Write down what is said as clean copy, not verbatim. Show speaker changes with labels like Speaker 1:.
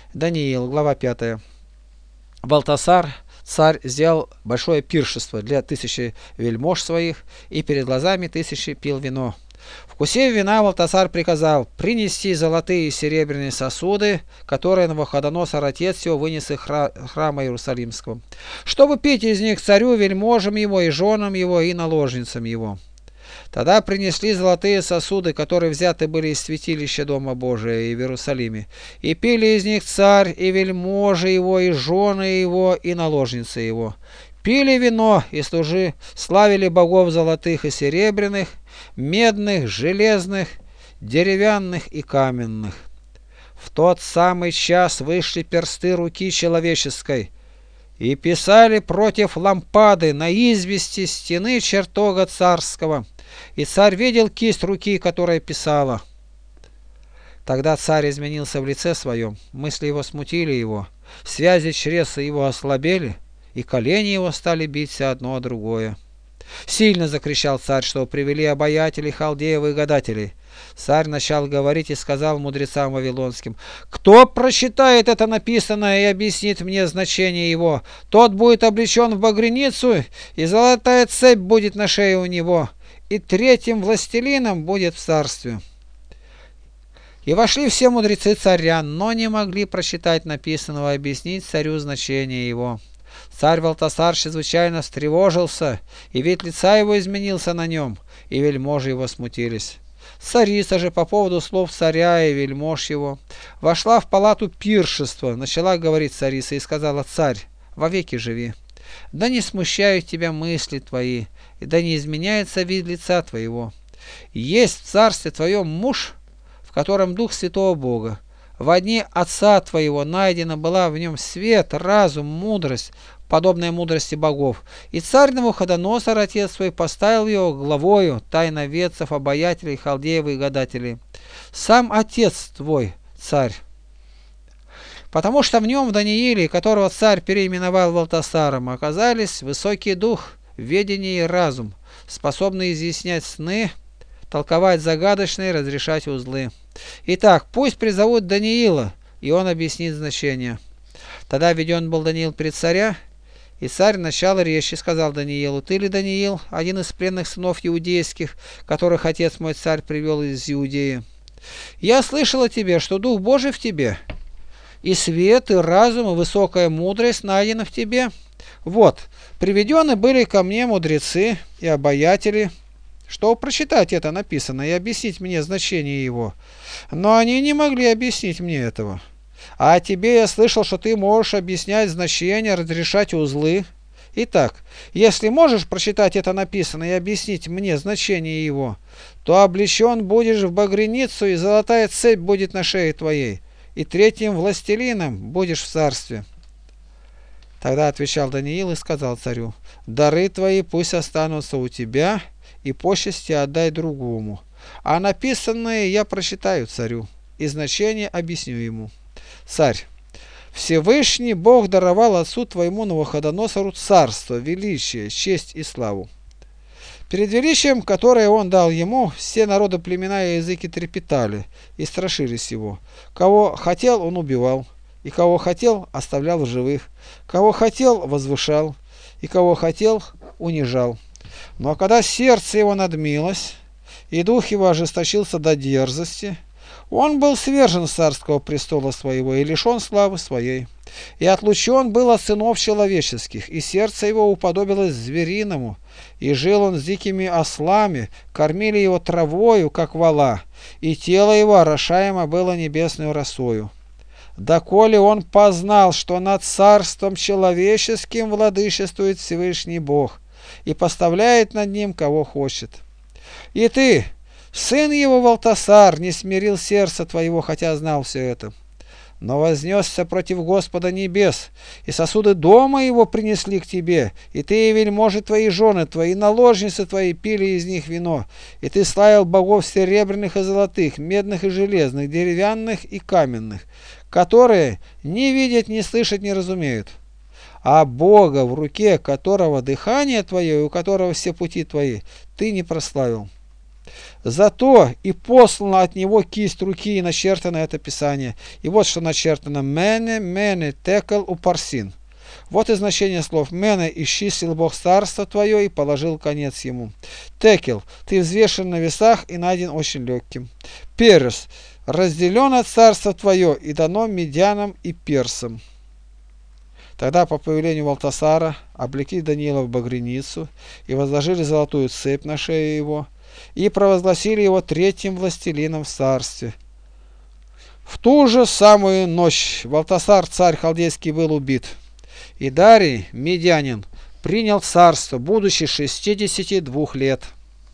Speaker 1: Даниил, глава 5. Валтасар, царь, сделал большое пиршество для 1000 вельмож своих, и перед глазами 1000 пил вино. Вкусив вина, Валтасар приказал принести золотые и серебряные сосуды, которые Навуходоносор отец его вынес из храма Иерусалимского, чтобы пить из них царю, вельможам его и женам его и наложницам его. Тогда принесли золотые сосуды, которые взяты были из святилища Дома Божия и в Иерусалиме, и пили из них царь и вельможи его, и жены его, и наложницы его. Пили вино и славили богов золотых и серебряных, медных, железных, деревянных и каменных. В тот самый час вышли персты руки человеческой и писали против лампады на извести стены чертога царского. И царь видел кисть руки, которая писала. Тогда царь изменился в лице своем, мысли его смутили его, связи чреса его ослабели, и колени его стали биться одно о другое. Сильно закричал царь, что привели обаятелей, халдеев и гадателей. Царь начал говорить и сказал мудрецам вавилонским: «Кто прочитает это написанное и объяснит мне значение его, тот будет облечен в багряницу, и золотая цепь будет на шее у него, и третьим властелином будет в царстве». И вошли все мудрецы царя, но не могли прочитать написанного и объяснить царю значение его. Царь Валтасар чрезвычайно встревожился, и вид лица его изменился на нем, и вельможи его смутились. Царица же по поводу слов царя и вельмож его вошла в палату пиршества, начала говорить царица и сказала: «Царь, вовеки живи, да не смущают тебя мысли твои, и да не изменяется вид лица твоего. Есть в царстве твоем муж, в котором Дух Святого Бога. Во дни отца твоего найдена была в нем свет, разум, мудрость, подобная мудрости богов. И царь Навуходоносор, отец свой, поставил его главою тайноведцев, обаятелей, халдеев и гадателей. Сам отец твой, царь. Потому что в нем, в Данииле, которого царь переименовал Валтасаром, оказались высокий дух, ведение и разум, способные изъяснять сны, толковать загадочные, разрешать узлы. Итак, пусть призовут Даниила, и он объяснит значение». Тогда введен был Даниил пред царя, и царь начал речи, сказал Даниилу: «Ты ли Даниил, один из пленных сынов иудейских, которых отец мой царь привел из Иудеи? Я слышал о тебе, что Дух Божий в тебе, и свет, и разум, и высокая мудрость найдена в тебе. Вот, приведены были ко мне мудрецы и обаятели, чтобы прочитать это написано и объяснить мне значение его. Но они не могли объяснить мне этого. А о тебе я слышал, что ты можешь объяснять значения, разрешать узлы. Итак, если можешь прочитать это написано и объяснить мне значение его, то облечен будешь в багряницу, и золотая цепь будет на шее твоей, и третьим властелином будешь в царстве». Тогда отвечал Даниил и сказал царю: «Дары твои пусть останутся у тебя, и почести отдай другому, а написанное я прочитаю царю, и значение объясню ему. Царь, Всевышний Бог даровал отцу твоему Навуходоносору царство, величие, честь и славу. Перед величием, которое он дал ему, все народы, племена и языки трепетали и страшились его. Кого хотел, он убивал, и кого хотел, оставлял в живых, кого хотел, возвышал, и кого хотел, унижал. Но когда сердце его надмилось, и дух его ожесточился до дерзости, он был свержен с царского престола своего и лишен славы своей, и отлучен был от сынов человеческих, и сердце его уподобилось звериному, и жил он с дикими ослами, кормили его травою, как вола, и тело его орошаемо было небесную росою. Доколе он познал, что над царством человеческим владычествует Всевышний Бог, и поставляет над ним, кого хочет. И ты, сын его Валтасар, не смирил сердце твоего, хотя знал все это, но вознесся против Господа небес, и сосуды дома его принесли к тебе, и ты и вельможи твои, жены твои, наложницы твои пили из них вино, и ты славил богов серебряных и золотых, медных и железных, деревянных и каменных, которые не видят, не слышат, не разумеют. А Бога, в руке которого дыхание твое и у которого все пути твои, ты не прославил. Зато и послана от него кисть руки, и начертано это писание. И вот что начертано: «Мене, мене, текел упарсин». Вот и значение слов. «Мене» — исчислил Бог царство твое и положил конец ему. «Текел» — ты взвешен на весах и найден очень легким. «Перес» — разделено царство твое и дано медянам и персам. Тогда по повелению Валтасара облекли Даниила в багряницу и возложили золотую цепь на шею его, и провозгласили его третьим властелином в царстве. В ту же самую ночь Валтасар, царь халдейский, был убит, и Дарий, медянин, принял царство, будучи 62 лет.